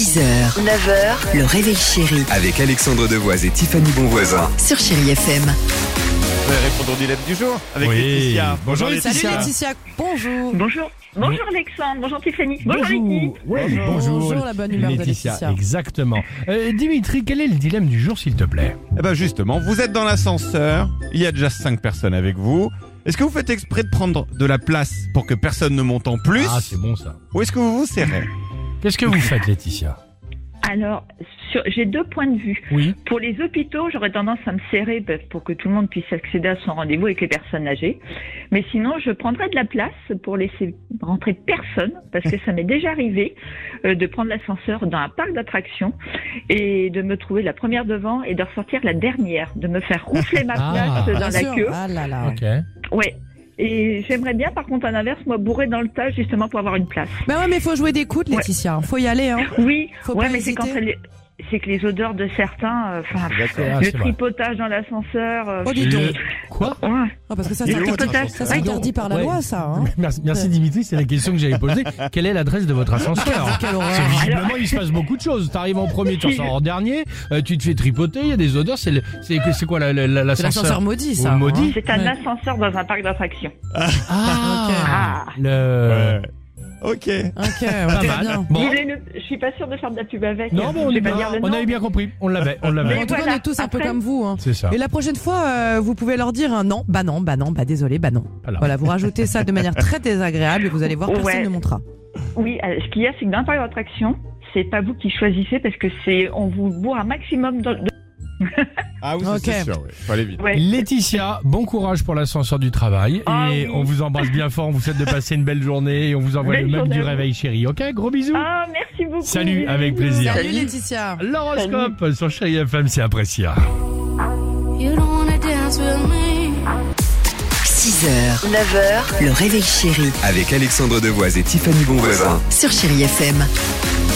6h, 9h, le réveil chéri Avec Alexandre Devoise et Tiffany Bonvoisin. sur Chéri FM. On va répondre au dilemme du jour avec Oui. Laetitia. Bonjour, Laetitia. Laetitia. Salut Laetitia, bonjour. Bonjour. Bonjour Alexandre, bonjour Tiffany, bonjour Letty. Oui, Bonjour, la bonne humeur de Laetitia. Laetitia. Exactement. Dimitri, quel est le dilemme du jour, s'il te plaît? Eh ben justement, vous êtes dans l'ascenseur, il y a déjà 5 personnes avec vous. Est-ce que vous faites exprès de prendre de la place pour que personne ne monte en plus Ah, c'est bon ça. ou est-ce que vous vous serrez? Qu'est-ce que vous faites, Laetitia? Alors, j'ai deux points de vue. Oui. Pour les hôpitaux, j'aurais tendance à me serrer pour que tout le monde puisse accéder à son rendez-vous avec les personnes âgées. Mais sinon, je prendrais de la place pour laisser rentrer personne, parce que ça m'est déjà arrivé de prendre l'ascenseur dans un parc d'attractions et de me trouver la première devant et de ressortir la dernière, de me faire ronfler ma place dans Bien la sûr. queue. Ah là là. Ok. Ouais. Et j'aimerais bien, par contre, à l'inverse, moi, bourrer dans le tas, justement, pour avoir une place. Bah ouais, mais faut jouer des coudes, Laetitia. Faut y aller, hein. Oui, Faut ouais, pas mais c'est hésiter. c'est que les odeurs de certains, D'accord. Ah, le c'est vrai. tripotage dans l'ascenseur. Oh, dis donc. Quoi? Ouais. Ah, parce que ça, Le c'est tripotage, ça, c'est interdit par la Ouais. loi, ça. Hein. Merci Dimitri, c'est la question que j'avais posée. Quelle est l'adresse de votre ascenseur? Quelle horreur. Parce que visiblement, il se passe beaucoup de choses. T'arrives en premier, tu ressors en dernier, tu te fais tripoter, il y a des odeurs. C'est quoi C'est l'ascenseur? l'ascenseur maudit, ça. Maudit. hein. C'est un Ouais. ascenseur dans un parc d'attractions. Ah, Ah. le... Ok. Ok, ouais, Pas très mal. bien. Bon. Je suis pas sûre de faire de la pub avec. Non, bon, Je vais pas dire le on nom. avait bien compris. On l'avait. En Mais tout cas, on voilà, est tous un peu après- comme vous. Hein. C'est ça. Et la prochaine fois, vous pouvez leur dire un non, bah désolé, bah non. Voilà, vous rajoutez ça de manière très désagréable et vous allez voir, personne Ouais. ne montera. Oui, ce qu'il y a, c'est que dans un parc d'attractions, c'est pas vous qui choisissez parce que on vous bourre un maximum de... Ah oui, ça, Ok. c'est sûr, oui. Faut aller vite. Ouais. Laetitia, bon courage pour l'ascenseur du travail. Ah et oui. on vous embrasse bien fort, on vous souhaite de passer une belle journée et on vous envoie Belle le mug journée du à vous. réveil chéri. Ok, gros bisous. Ah, merci beaucoup. Salut, Bisous, avec bisous. plaisir. Salut Laetitia. L'horoscope sur Chéri FM, c'est Apprécia. You don't wanna dance with me. 6h, 9h, le réveil chéri Avec Alexandre Devoise et Tiffany Bonvoisin. sur Chéri FM.